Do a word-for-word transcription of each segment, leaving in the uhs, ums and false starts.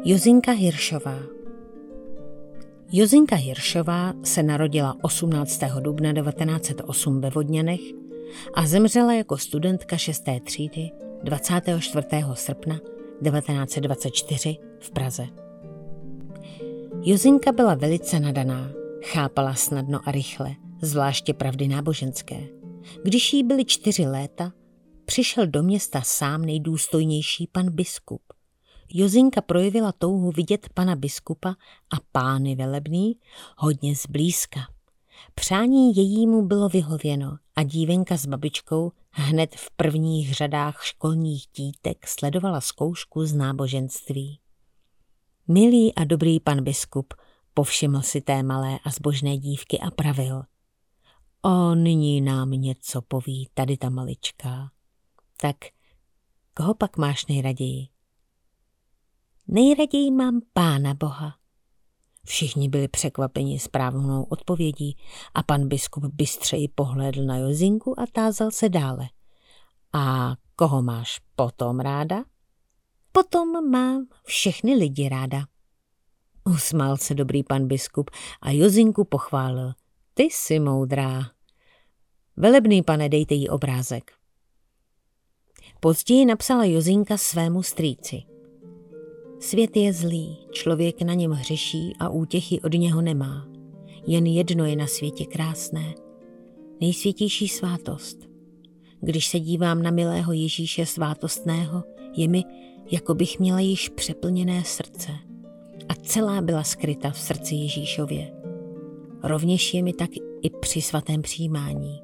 Jozinka Hiršová. Jozinka Hiršová se narodila osmnáctého dubna devatenáct set osm ve Vodňanech a zemřela jako studentka šesté třídy dvacátého čtvrtého srpna devatenáct set dvacet čtyři v Praze. Jozinka byla velice nadaná, chápala snadno a rychle, zvláště pravdy náboženské. Když jí byly čtyři léta, přišel do města sám nejdůstojnější pan biskup. Jozinka projevila touhu vidět pana biskupa a pány velebný hodně zblízka. Přání jejímu bylo vyhověno a dívenka s babičkou hned v prvních řadách školních dítek sledovala zkoušku z náboženství. Milý a dobrý pan biskup povšiml si té malé a zbožné dívky a pravil: O, nyní nám něco poví tady ta maličká. Tak koho pak máš nejraději? Nejraději mám Pána Boha. Všichni byli překvapeni správnou odpovědí a pan biskup bystřeji pohlédl na Jozinku a tázal se dále. A koho máš potom ráda? Potom mám všechny lidi ráda. Usmál se dobrý pan biskup a Jozinku pochválil. Ty jsi moudrá. Velebný pane, dejte jí obrázek. Později napsala Jozinka svému strýci. Svět je zlý, člověk na něm hřeší a útěchy od něho nemá. Jen jedno je na světě krásné. Nejsvětější svátost. Když se dívám na milého Ježíše svátostného, je mi, jako bych měla již přeplněné srdce. A celá byla skryta v srdci Ježíšově. Rovněž je mi tak i při svatém přijímání.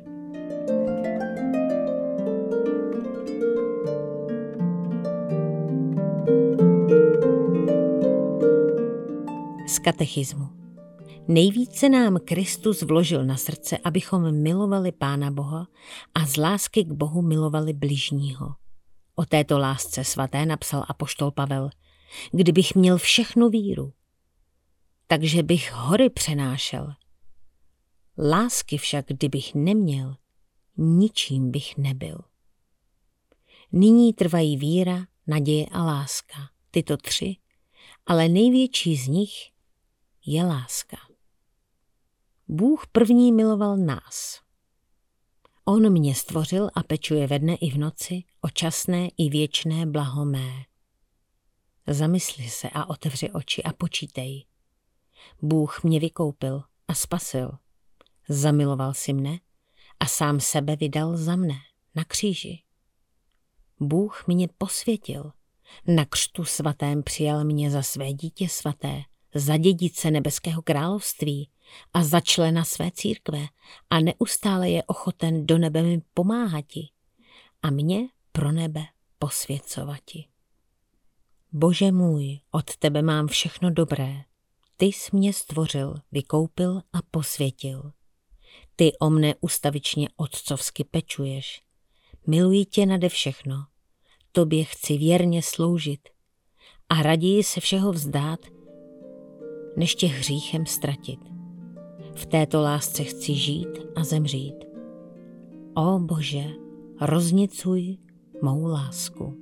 Z katechismu. Nejvíce nám Kristus vložil na srdce, abychom milovali Pána Boha a z lásky k Bohu milovali bližního. O této lásce svaté napsal apoštol Pavel: Kdybych měl všechnu víru, takže bych hory přenášel. Lásky však, kdybych neměl, ničím bych nebyl. Nyní trvají víra, naděje a láska, tyto tři, ale největší z nich je láska. Bůh první miloval nás. On mě stvořil a pečuje ve dne i v noci o časné i věčné blaho mé. Zamysli se a otevři oči a počítej. Bůh mě vykoupil a spasil. Zamiloval si mne a sám sebe vydal za mne na kříži. Bůh mě posvětil. Na křtu svatém přijal mě za své dítě svaté, za dědice nebeského království a za člena své církve a neustále je ochoten do nebe mi pomáhati a mě pro nebe posvěcovati. Bože můj, od tebe mám všechno dobré. Ty jsi mě stvořil, vykoupil a posvětil. Ty o mne ustavičně otcovsky pečuješ. Miluji tě nade všechno. Tobě chci věrně sloužit a raději se všeho vzdát, než tě hříchem ztratit. V této lásce chci žít a zemřít. Ó Bože, roznicuj mou lásku.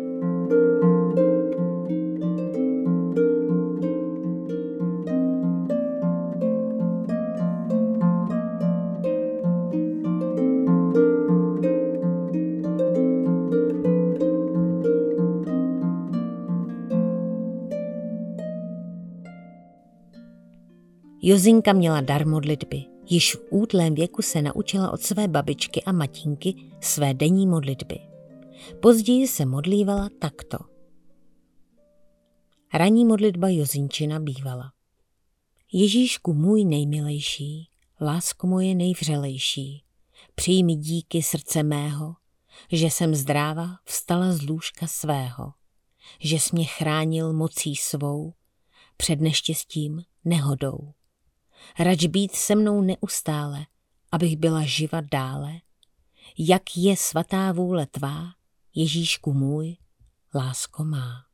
Jozinka měla dar modlitby. Již v útlém věku se naučila od své babičky a matinky své denní modlitby. Později se modlívala takto. Ranní modlitba Jozinčina bývala: Ježíšku můj nejmilejší, lásko moje nejvřelejší, přijmi díky srdce mého, že jsem zdráva vstala z lůžka svého, že jsi mě chránil mocí svou před neštěstím, nehodou. Rač být se mnou neustále, abych byla živa dále, jak je svatá vůle tvá, Ježíšku můj, lásko má.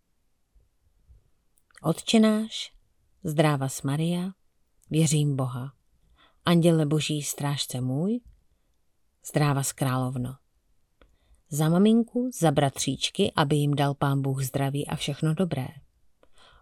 Otče náš, zdrávas Maria, věřím Boha. Anděle boží, strážce můj, zdrávas královno. Za maminku, za bratříčky, aby jim dal Pán Bůh zdraví a všechno dobré.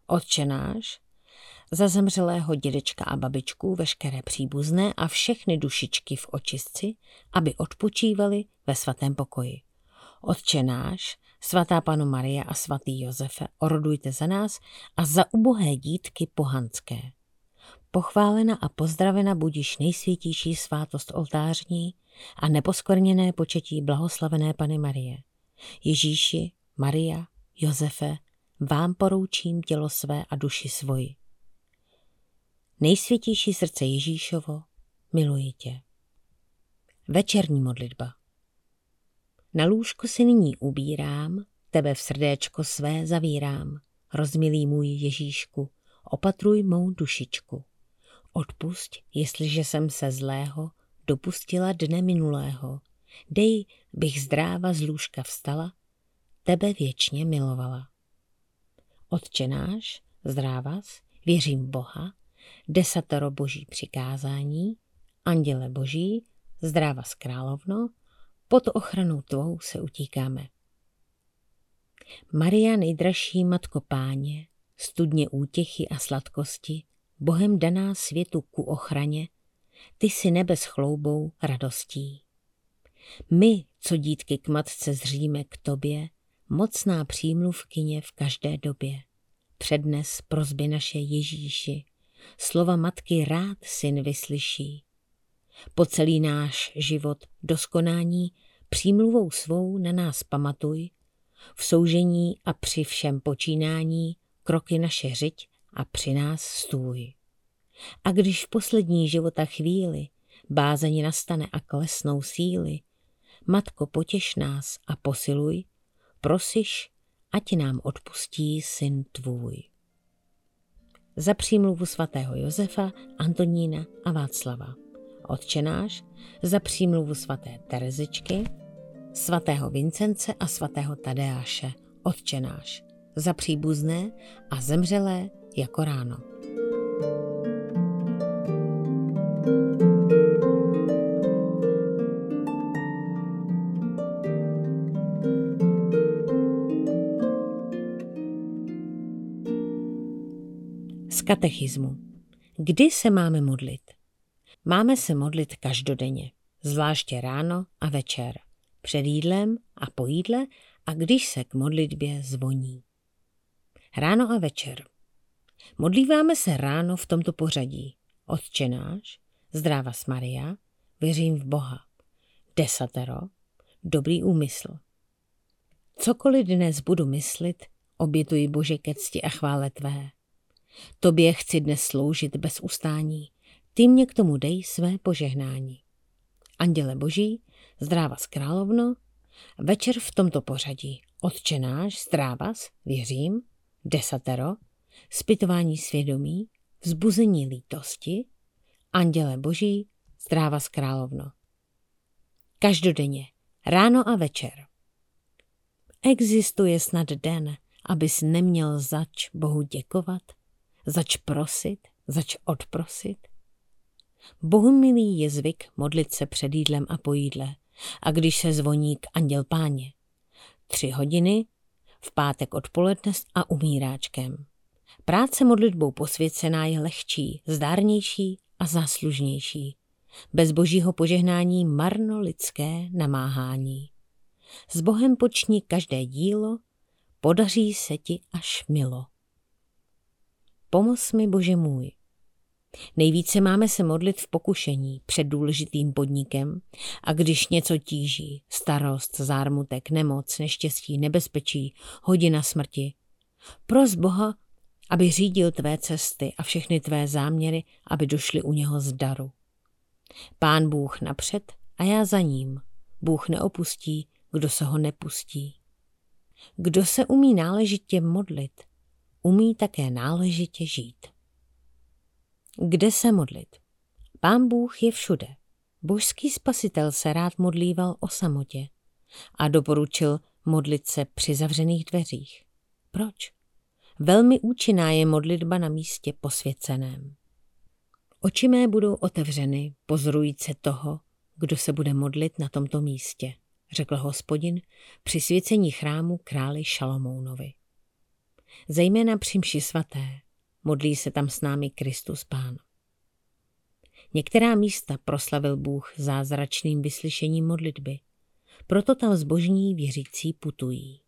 Otče náš, za zemřelého dědečka a babičku, veškeré příbuzné a všechny dušičky v očistci, aby odpočívali ve svatém pokoji. Otče náš, svatá Panno Maria a svatý Josefe, orodujte za nás a za ubohé dítky pohanské. Pochválena a pozdravena budiš nejsvětější svátost oltářní a neposkvrněné početí blahoslavené Panny Marie. Ježíši, Maria, Josefe, vám poroučím tělo své a duši svoji. Nejsvětější srdce Ježíšovo, miluji tě. Večerní modlitba. Na lůžko si nyní ubírám, tebe v srdéčko své zavírám. Rozmilý můj Ježíšku, opatruj mou dušičku. Odpusť, jestliže jsem se zlého dopustila dne minulého. Dej, bych zdráva z lůžka vstala, tebe věčně milovala. Otče náš, zdrávas, věřím v Boha, desatero boží přikázání, anděle boží, zdrávas královno, pod ochranou tvou se utíkáme. Maria, nejdražší matko Páně, studně útěchy a sladkosti, Bohem daná světu ku ochraně, ty si nebe s chloubou radostí. My, co dítky k matce zříme k tobě, mocná přímluvkyně v každé době. Přednes prosby naše Ježíši, slova matky rád syn vyslyší. Po celý náš život doskonání přímluvou svou na nás pamatuj, v soužení a při všem počínání kroky naše řiď a při nás stůj. A když v poslední života chvíli bázeň nastane a klesnou síly, matko, potěš nás a posiluj, prosiš, ať nám odpustí syn tvůj. Za přímluvu svatého Josefa, Antonína a Václava. Otče náš, za přímluvu svaté Terezičky, svatého Vincence a svatého Tadeáše. Otče náš, za příbuzné a zemřelé jako ráno. Z katechismu. Kdy se máme modlit? Máme se modlit každodenně, zvláště ráno a večer, před jídlem a po jídle a když se k modlitbě zvoní. Ráno a večer. Modlíváme se ráno v tomto pořadí. Otče náš, zdrávas Maria, věřím v Boha. Desatero, dobrý úmysl. Cokoliv dnes budu myslit, obětuji Bože ke cti a chvále tvé. Tobě chci dnes sloužit bez ustání, ty mě k tomu dej své požehnání. Anděle boží, zdrávas královno, večer v tomto pořadí. Otče náš, zdrávas, věřím, desatero, zpytování svědomí, vzbuzení lítosti, anděle boží, zdrávas královno. Každodenně, ráno a večer. Existuje snad den, abys neměl zač Bohu děkovat, zač prosit, zač odprosit? Bohumilý je zvyk modlit se před jídlem a po jídle, a když se zvoní k anděl páně. Tři hodiny, v pátek odpoledne a umíráčkem. Práce modlitbou posvěcená je lehčí, zdárnější a záslužnější. Bez božího požehnání marno lidské namáhání. S Bohem počni každé dílo, podaří se ti až milo. Pomoz mi, Bože můj. Nejvíce máme se modlit v pokušení před důležitým podnikem a když něco tíží, starost, zármutek, nemoc, neštěstí, nebezpečí, hodina smrti. Pros Boha, aby řídil tvé cesty a všechny tvé záměry, aby došly u něho z daru. Pán Bůh napřed a já za ním. Bůh neopustí, kdo se ho nepustí. Kdo se umí náležitě modlit, umí také náležitě žít. Kde se modlit? Pán Bůh je všude. Božský spasitel se rád modlíval o samotě a doporučil modlit se při zavřených dveřích. Proč? Velmi účinná je modlitba na místě posvěceném. Oči mé budou otevřeny, pozorujíce toho, kdo se bude modlit na tomto místě, řekl Hospodin při svěcení chrámu králi Šalomounovi. zejména při mši svaté. Modlí se tam s námi Kristus Pán. Některá místa proslavil Bůh zázračným vyslyšením modlitby, proto tam zbožní věřící putují.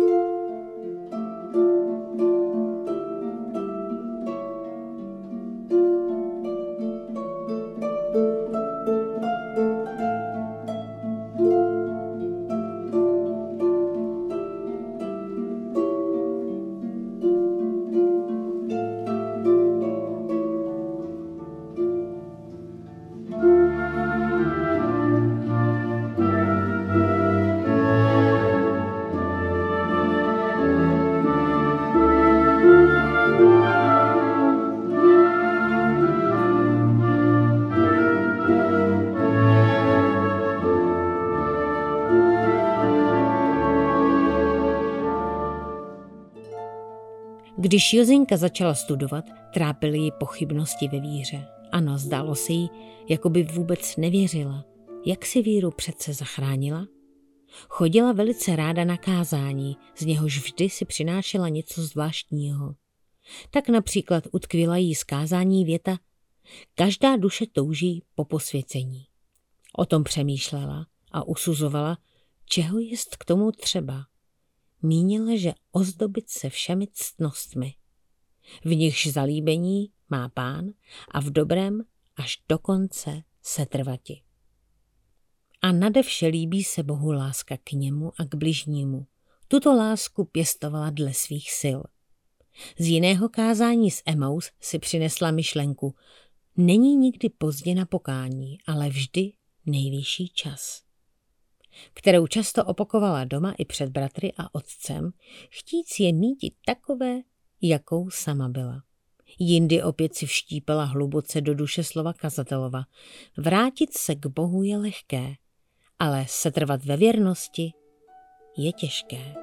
Když Jozinka začala studovat, trápily ji pochybnosti ve víře. Ano, zdálo se jí, jako by vůbec nevěřila. Jak si víru přece zachránila? Chodila velice ráda na kázání, z něhož vždy si přinášela něco zvláštního. Tak například utkvěla jí z kázání věta: každá duše touží po posvěcení. O tom přemýšlela a usuzovala, čeho jest k tomu třeba. Mínila, že ozdobit se všemi ctnostmi. V nichž zalíbení má Pán a v dobrém až do konce setrvati. A nade vše líbí se Bohu láska k němu a k bližnímu. Tuto lásku pěstovala dle svých sil. Z jiného kázání z Emaus si přinesla myšlenku: není nikdy pozdě na pokání, ale vždy nejvyšší čas, kterou často opakovala doma i před bratry a otcem, chtíc je míti takové, jakou sama byla. Jindy opět si vštípala hluboce do duše slova kazatelova: vrátit se k Bohu je lehké, ale setrvat ve věrnosti je těžké.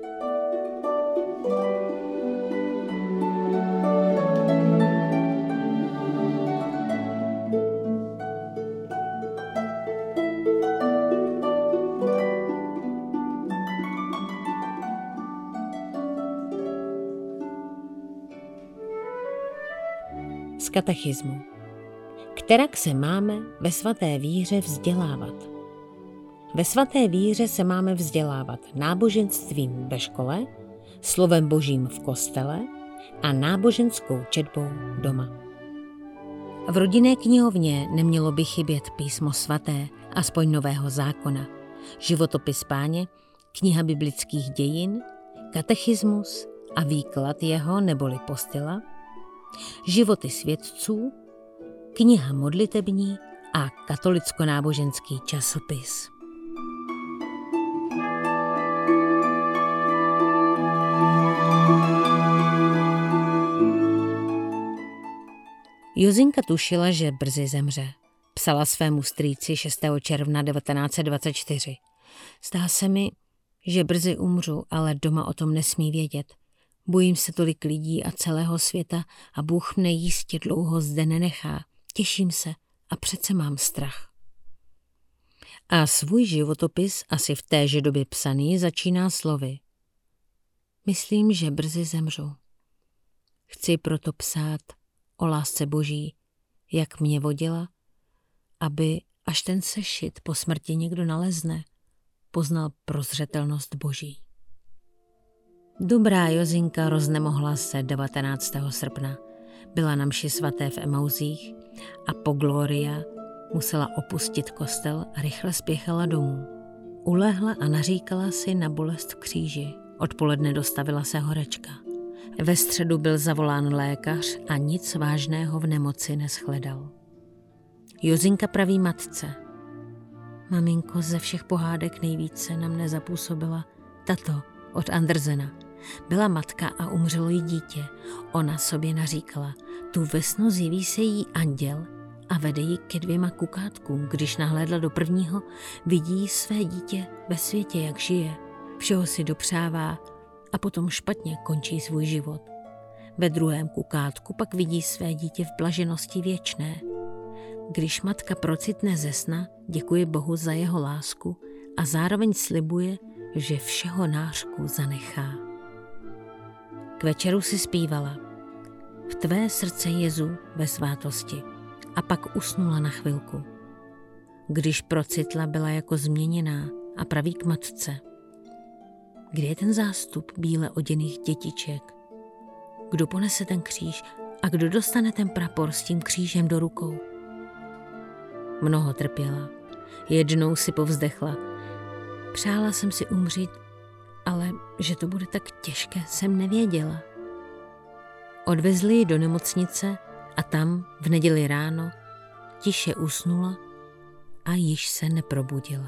Z katechismu. Kterak se máme ve svaté víře vzdělávat? Ve svaté víře se máme vzdělávat náboženstvím ve škole, slovem Božím v kostele a náboženskou četbou doma. V rodinné knihovně nemělo by chybět písmo svaté, aspoň Nového zákona, životopis Páně, kniha biblických dějin, katechismus a výklad jeho neboli postila, životy svědců, kniha modlitební a katolicko-náboženský časopis. Jozinka tušila, že brzy zemře. Psala svému strýci šestého června devatenáct set dvacet čtyři. Zdá se mi, že brzy umřu, ale doma o tom nesmí vědět. Bojím se tolik lidí a celého světa a Bůh mne jistě dlouho zde nenechá. Těším se a přece mám strach. A svůj životopis, asi v téže době psaný, začíná slovy: myslím, že brzy zemřu. Chci proto psát o lásce Boží, jak mě vodila, aby, až ten sešit po smrti někdo nalezne, poznal prozřetelnost Boží. Dobrá Jozinka roznemohla se devatenáctého srpna. Byla na mši svaté v Emauzích a po gloria musela opustit kostel a rychle spěchala domů. Ulehla a naříkala si na bolest v kříži. Odpoledne dostavila se horečka. Ve středu byl zavolán lékař a nic vážného v nemoci neschledal. Jozinka praví matce: maminko, ze všech pohádek nejvíce na mne zapůsobila tato od Andersena. Byla matka a umřelo jí dítě. Ona sobě naříkala: tu vesnu zjeví se jí anděl a vede ji ke dvěma kukátkům. Když nahlédla do prvního, vidí své dítě ve světě, jak žije. Všeho si dopřává a potom špatně končí svůj život. Ve druhém kukátku pak vidí své dítě v blaženosti věčné. Když matka procitne ze sna, děkuje Bohu za jeho lásku a zároveň slibuje, že všeho nářku zanechá. K večeru si zpívala V tvé srdce Jezu ve svátosti a pak usnula na chvilku. Když procitla, byla jako změněná a praví k matce. Kde je ten zástup bíle oděných dětiček? Kdo ponese ten kříž a kdo dostane ten prapor s tím křížem do rukou? Mnoho trpěla. Jednou si povzdechla. Přála jsem si umřít, ale že to bude tak těžké, jsem nevěděla. Odvezli ji do nemocnice a tam v neděli ráno tiše usnula a již se neprobudila.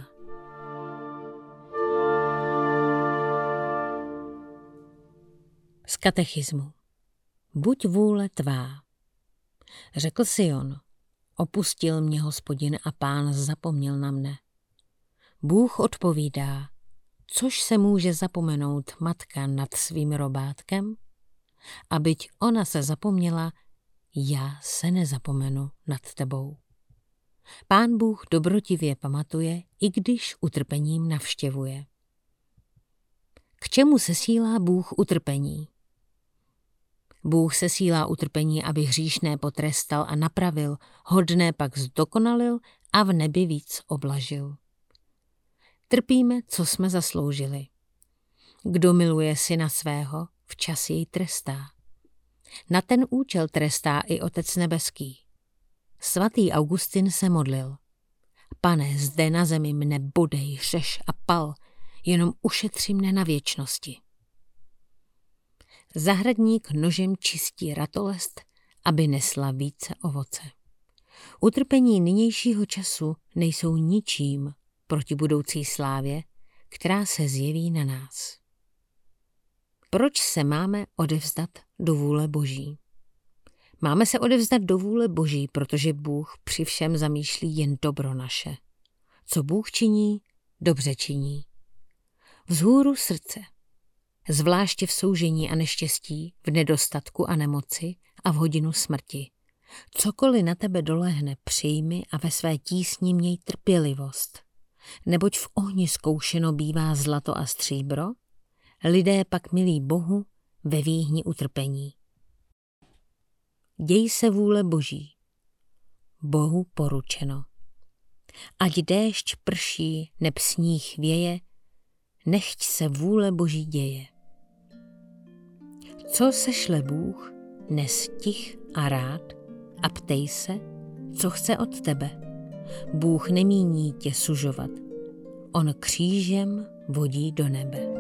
Z katechismu. Buď vůle tvá. Řekl Sion, opustil mě Hospodin a Pán zapomněl na mne. Bůh odpovídá, což se může zapomenout matka nad svým robátkem? A byť ona se zapomněla, já se nezapomenu nad tebou. Pán Bůh dobrotivě pamatuje, i když utrpením navštěvuje. K čemu sesílá Bůh utrpení? Bůh sesílá utrpení, aby hříšné potrestal a napravil, hodné pak zdokonalil a v nebi víc oblažil. Trpíme, co jsme zasloužili. Kdo miluje syna svého, včas jej trestá. Na ten účel trestá i Otec nebeský. Svatý Augustin se modlil. Pane, zde na zemi mne bodej, řeš a pal, jenom ušetři mne na věčnosti. Zahradník nožem čistí ratolest, aby nesla více ovoce. Utrpení nynějšího času nejsou ničím proti budoucí slávě, která se zjeví na nás. Proč se máme odevzdat do vůle Boží? Máme se odevzdat do vůle Boží, protože Bůh při všem zamýšlí jen dobro naše. Co Bůh činí, dobře činí. Vzhůru srdce, zvláště v soužení a neštěstí, v nedostatku a nemoci a v hodinu smrti. Cokoliv na tebe dolehne, přijmi a ve své tísni měj trpělivost. Neboť v ohni zkoušeno bývá zlato a stříbro, lidé pak milí Bohu ve výhni utrpení. Děj se vůle Boží. Bohu poručeno. Ať déšť prší, neb sníh věje, nechť se vůle Boží děje. Co sešle Bůh, nes tich a rád a ptej se, co chce od tebe. Bůh nemíní tě sužovat, on křížem vodí do nebe.